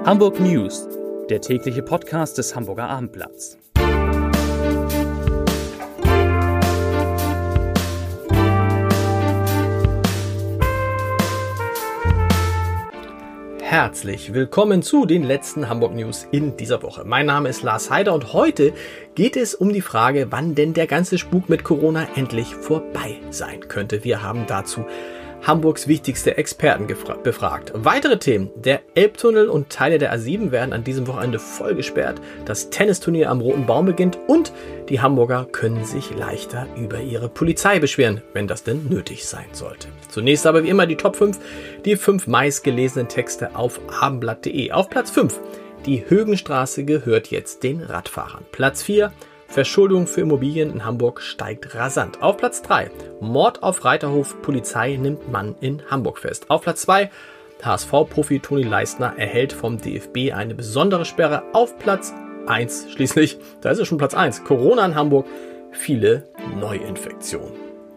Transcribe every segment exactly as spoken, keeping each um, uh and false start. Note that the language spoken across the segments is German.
Hamburg News, der tägliche Podcast des Hamburger Abendblatts. Herzlich willkommen zu den letzten Hamburg News in dieser Woche. Mein Name ist Lars Heider und heute geht es um die Frage, wann denn der ganze Spuk mit Corona endlich vorbei sein könnte. Wir haben dazu Hamburgs wichtigste Experten gefra- befragt. Weitere Themen: Der Elbtunnel und Teile der A sieben werden an diesem Wochenende voll gesperrt. Das Tennisturnier am Roten Baum beginnt und die Hamburger können sich leichter über ihre Polizei beschweren, wenn das denn nötig sein sollte. Zunächst aber wie immer die Top fünf, die fünf meistgelesenen Texte auf abendblatt punkt de. Auf Platz fünf: Die Högenstraße gehört jetzt den Radfahrern. Platz vier: Verschuldung für Immobilien in Hamburg steigt rasant. Auf Platz drei: Mord auf Reiterhof, Polizei nimmt Mann in Hamburg fest. Auf Platz zwei: H S V-Profi Toni Leistner erhält vom D F B eine besondere Sperre. Auf Platz eins schließlich, da ist es schon Platz eins, Corona in Hamburg, viele Neuinfektionen.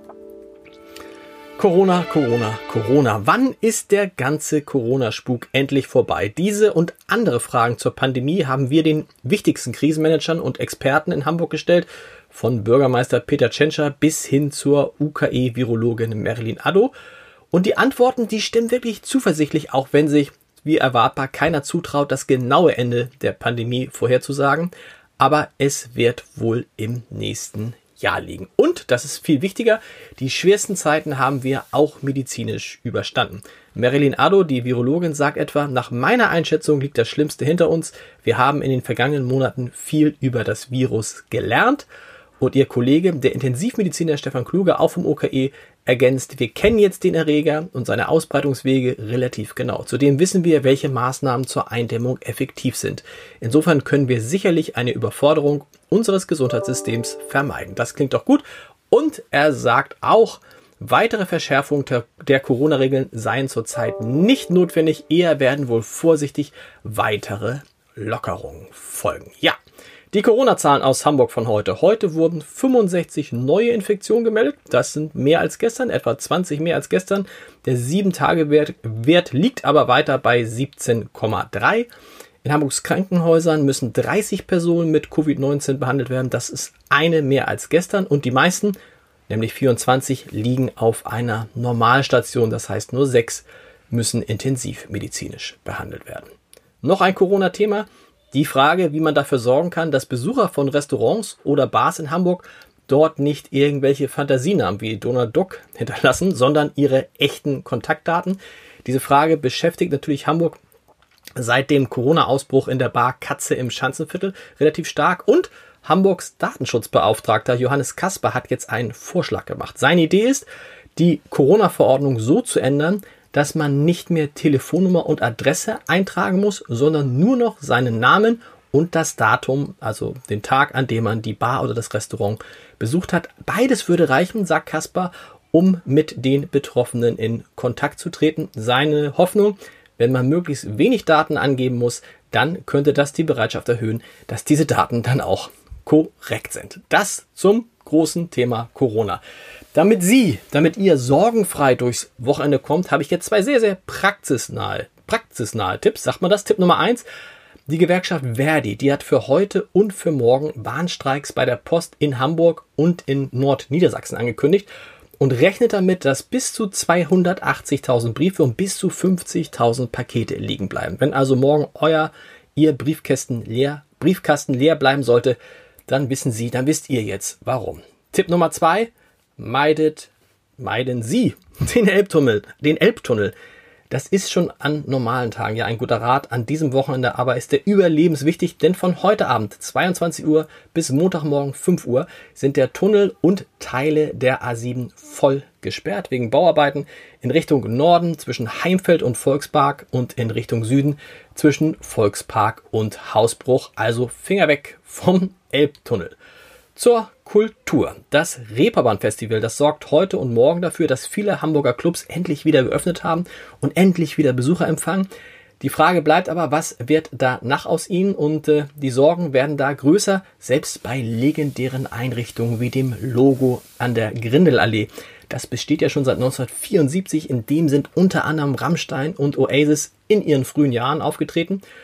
Corona, Corona, Corona. Wann ist der ganze Corona-Spuk endlich vorbei? Diese und andere Fragen zur Pandemie haben wir den wichtigsten Krisenmanagern und Experten in Hamburg gestellt, von Bürgermeister Peter Tschentscher bis hin zur U K E-Virologin Marilyn Addo. Und die Antworten, die stimmen wirklich zuversichtlich, auch wenn sich, wie erwartbar, keiner zutraut, das genaue Ende der Pandemie vorherzusagen. Aber es wird wohl im nächsten Jahr liegen. Und, das ist viel wichtiger, die schwersten Zeiten haben wir auch medizinisch überstanden. Marilyn Addo, die Virologin, sagt etwa: Nach meiner Einschätzung liegt das Schlimmste hinter uns. Wir haben in den vergangenen Monaten viel über das Virus gelernt. Und ihr Kollege, der Intensivmediziner Stefan Kluge, auch vom O K E, ergänzt: Wir kennen jetzt den Erreger und seine Ausbreitungswege relativ genau. Zudem wissen wir, welche Maßnahmen zur Eindämmung effektiv sind. Insofern können wir sicherlich eine Überforderung unseres Gesundheitssystems vermeiden. Das klingt doch gut. Und er sagt auch, weitere Verschärfungen der, der Corona-Regeln seien zurzeit nicht notwendig. Eher werden wohl vorsichtig weitere Lockerungen folgen. Ja. Die Corona-Zahlen aus Hamburg von heute. Heute wurden fünfundsechzig neue Infektionen gemeldet. Das sind mehr als gestern, etwa zwanzig mehr als gestern. Der sieben Tage Wert, Wert liegt aber weiter bei siebzehn Komma drei. In Hamburgs Krankenhäusern müssen dreißig Personen mit Covid neunzehn behandelt werden. Das ist eine mehr als gestern. Und die meisten, nämlich vierundzwanzig, liegen auf einer Normalstation. Das heißt, nur sechs müssen intensivmedizinisch behandelt werden. Noch ein Corona-Thema. Die Frage, wie man dafür sorgen kann, dass Besucher von Restaurants oder Bars in Hamburg dort nicht irgendwelche Fantasienamen wie Donald Duck hinterlassen, sondern ihre echten Kontaktdaten. Diese Frage beschäftigt natürlich Hamburg seit dem Corona-Ausbruch in der Bar Katze im Schanzenviertel relativ stark. Und Hamburgs Datenschutzbeauftragter Johannes Kasper hat jetzt einen Vorschlag gemacht. Seine Idee ist, die Corona-Verordnung so zu ändern, dass man nicht mehr Telefonnummer und Adresse eintragen muss, sondern nur noch seinen Namen und das Datum, also den Tag, an dem man die Bar oder das Restaurant besucht hat. Beides würde reichen, sagt Kasper, um mit den Betroffenen in Kontakt zu treten. Seine Hoffnung: Wenn man möglichst wenig Daten angeben muss, dann könnte das die Bereitschaft erhöhen, dass diese Daten dann auch korrekt sind. Das zum großen Thema Corona. Damit Sie, damit ihr sorgenfrei durchs Wochenende kommt, habe ich jetzt zwei sehr, sehr praxisnahe, praxisnahe Tipps. Sagt man das? Tipp Nummer eins. Die Gewerkschaft Verdi, die hat für heute und für morgen Bahnstreiks bei der Post in Hamburg und in Nordniedersachsen angekündigt und rechnet damit, dass bis zu zweihundertachtzigtausend Briefe und bis zu fünfzigtausend Pakete liegen bleiben. Wenn also morgen euer, ihr Briefkästen leer, Briefkasten leer bleiben sollte, dann wissen Sie, dann wisst ihr jetzt warum. Tipp Nummer zwei. Meidet, meiden Sie den Elbtunnel, den Elbtunnel. Das ist schon an normalen Tagen ja ein guter Rat. An diesem Wochenende aber ist der überlebenswichtig, denn von heute Abend zweiundzwanzig Uhr bis Montagmorgen fünf Uhr sind der Tunnel und Teile der A sieben voll gesperrt wegen Bauarbeiten in Richtung Norden zwischen Heimfeld und Volkspark und in Richtung Süden zwischen Volkspark und Hausbruch. Also Finger weg vom Elbtunnel. Zur Kultur. Das Reeperbahn-Festival, das sorgt heute und morgen dafür, dass viele Hamburger Clubs endlich wieder geöffnet haben und endlich wieder Besucher empfangen. Die Frage bleibt aber, was wird danach aus ihnen? Und äh, die Sorgen werden da größer, selbst bei legendären Einrichtungen wie dem Logo an der Grindelallee. Das besteht ja schon seit neunzehnhundertvierundsiebzig. In dem sind unter anderem Rammstein und Oasis in ihren frühen Jahren aufgetreten.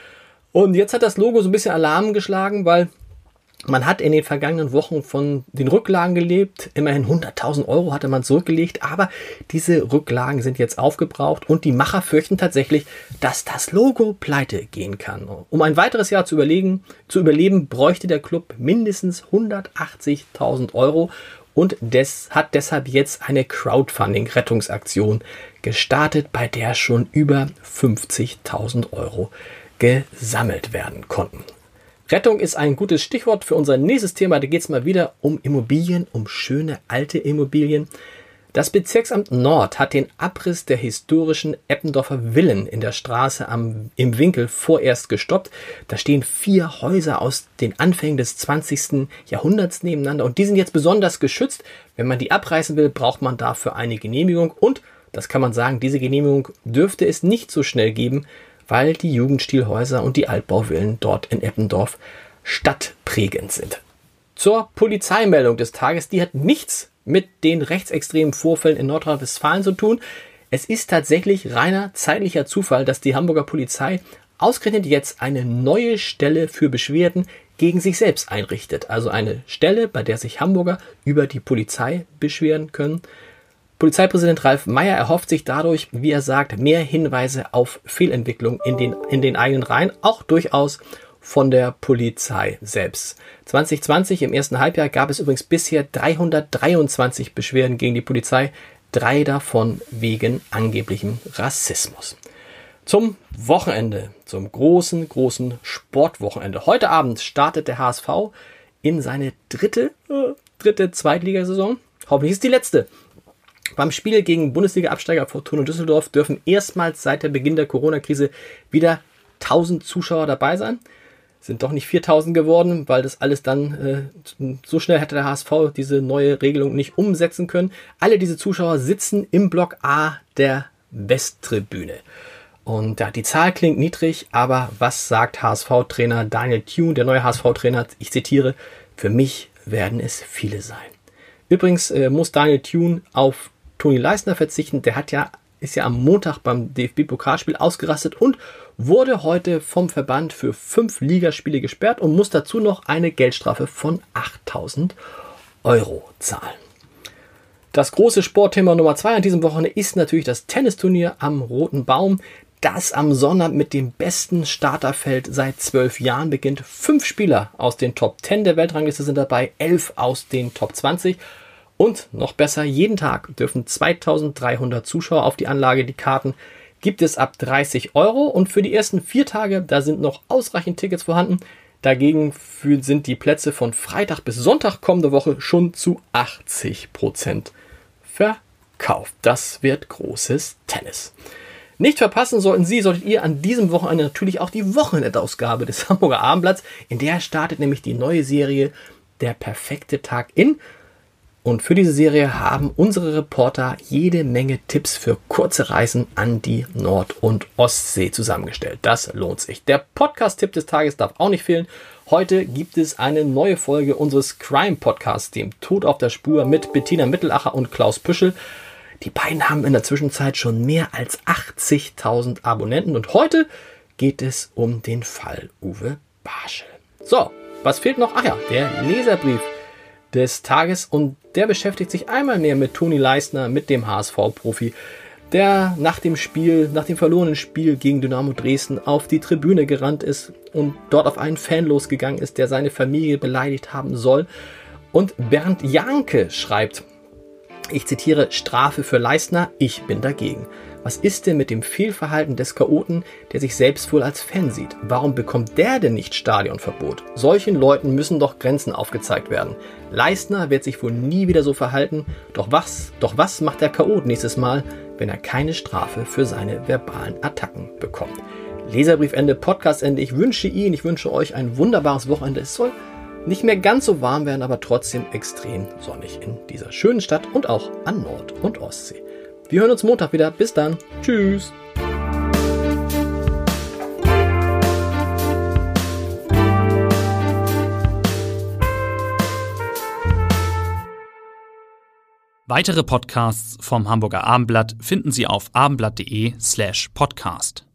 Und jetzt hat das Logo so ein bisschen Alarm geschlagen, weil man hat in den vergangenen Wochen von den Rücklagen gelebt. Immerhin hunderttausend Euro hatte man zurückgelegt, aber diese Rücklagen sind jetzt aufgebraucht und die Macher fürchten tatsächlich, dass das Logo pleite gehen kann. Um ein weiteres Jahr zu überlegen, zu überleben, bräuchte der Club mindestens hundertachtzigtausend Euro und des, hat deshalb jetzt eine Crowdfunding-Rettungsaktion gestartet, bei der schon über fünfzigtausend Euro gesammelt werden konnten. Rettung ist ein gutes Stichwort für unser nächstes Thema. Da geht es mal wieder um Immobilien, um schöne alte Immobilien. Das Bezirksamt Nord hat den Abriss der historischen Eppendorfer Villen in der Straße am, im Winkel vorerst gestoppt. Da stehen vier Häuser aus den Anfängen des zwanzigsten Jahrhunderts nebeneinander und die sind jetzt besonders geschützt. Wenn man die abreißen will, braucht man dafür eine Genehmigung und, das kann man sagen, diese Genehmigung dürfte es nicht so schnell geben, weil die Jugendstilhäuser und die Altbauvillen dort in Eppendorf stadtprägend sind. Zur Polizeimeldung des Tages, die hat nichts mit den rechtsextremen Vorfällen in Nordrhein-Westfalen zu tun. Es ist tatsächlich reiner zeitlicher Zufall, dass die Hamburger Polizei ausgerechnet jetzt eine neue Stelle für Beschwerden gegen sich selbst einrichtet. Also eine Stelle, bei der sich Hamburger über die Polizei beschweren können. Polizeipräsident Ralf Meyer erhofft sich dadurch, wie er sagt, mehr Hinweise auf Fehlentwicklung in den, in den eigenen Reihen, auch durchaus von der Polizei selbst. zwanzig zwanzig im ersten Halbjahr gab es übrigens bisher dreihundertdreiundzwanzig Beschwerden gegen die Polizei, drei davon wegen angeblichem Rassismus. Zum Wochenende, zum großen, großen Sportwochenende. Heute Abend startet der H S V in seine dritte, äh, dritte Zweitligasaison. Hoffentlich ist die letzte. Beim Spiel gegen Bundesliga-Absteiger Fortuna Düsseldorf dürfen erstmals seit der Beginn der Corona-Krise wieder tausend Zuschauer dabei sein. Sind doch nicht viertausend geworden, weil das alles dann, äh, so schnell hätte der H S V diese neue Regelung nicht umsetzen können. Alle diese Zuschauer sitzen im Block A der Westtribüne. Und ja, die Zahl klingt niedrig, aber was sagt H S V-Trainer Daniel Thune, der neue H S V-Trainer? Ich zitiere, für mich werden es viele sein. Übrigens äh, muss Daniel Thune auf Toni Leisner verzichten. Der hat ja, ist ja am Montag beim D F B-Pokalspiel ausgerastet und wurde heute vom Verband für fünf Ligaspiele gesperrt und muss dazu noch eine Geldstrafe von achttausend Euro zahlen. Das große Sportthema Nummer zwei an diesem Wochenende ist natürlich das Tennisturnier am Roten Baum, das am Sonnabend mit dem besten Starterfeld seit zwölf Jahren beginnt. Fünf Spieler aus den Top zehn der Weltrangliste sind dabei, elf aus den Top zwanzig. Und noch besser, jeden Tag dürfen zweitausenddreihundert Zuschauer auf die Anlage. Die Karten gibt es ab dreißig Euro und für die ersten vier Tage, da sind noch ausreichend Tickets vorhanden. Dagegen sind die Plätze von Freitag bis Sonntag kommende Woche schon zu achtzig Prozent verkauft. Das wird großes Tennis. Nicht verpassen sollten Sie, solltet ihr an diesem Wochenende natürlich auch die Wochenendausgabe des Hamburger Abendblatts. In der startet nämlich die neue Serie Der perfekte Tag in. Und für diese Serie haben unsere Reporter jede Menge Tipps für kurze Reisen an die Nord- und Ostsee zusammengestellt. Das lohnt sich. Der Podcast-Tipp des Tages darf auch nicht fehlen. Heute gibt es eine neue Folge unseres Crime-Podcasts, dem Tod auf der Spur, mit Bettina Mittelacher und Klaus Püschel. Die beiden haben in der Zwischenzeit schon mehr als achtzigtausend Abonnenten und heute geht es um den Fall Uwe Barschel. So, was fehlt noch? Ach ja, der Leserbrief des Tages und der beschäftigt sich einmal mehr mit Toni Leisner, mit dem H S V-Profi, der nach dem Spiel, nach dem verlorenen Spiel gegen Dynamo Dresden auf die Tribüne gerannt ist und dort auf einen Fan losgegangen ist, der seine Familie beleidigt haben soll. Und Bernd Janke schreibt, ich zitiere, Strafe für Leisner, ich bin dagegen. Was ist denn mit dem Fehlverhalten des Chaoten, der sich selbst wohl als Fan sieht? Warum bekommt der denn nicht Stadionverbot? Solchen Leuten müssen doch Grenzen aufgezeigt werden. Leisner wird sich wohl nie wieder so verhalten. Doch was, doch was macht der Chaot nächstes Mal, wenn er keine Strafe für seine verbalen Attacken bekommt? Leserbriefende, Podcastende. Ich wünsche Ihnen, ich wünsche euch ein wunderbares Wochenende. Es soll nicht mehr ganz so warm werden, aber trotzdem extrem sonnig in dieser schönen Stadt und auch an Nord- und Ostsee. Wir hören uns Montag wieder. Bis dann. Tschüss. Weitere Podcasts vom Hamburger Abendblatt finden Sie auf abendblatt.de slash podcast.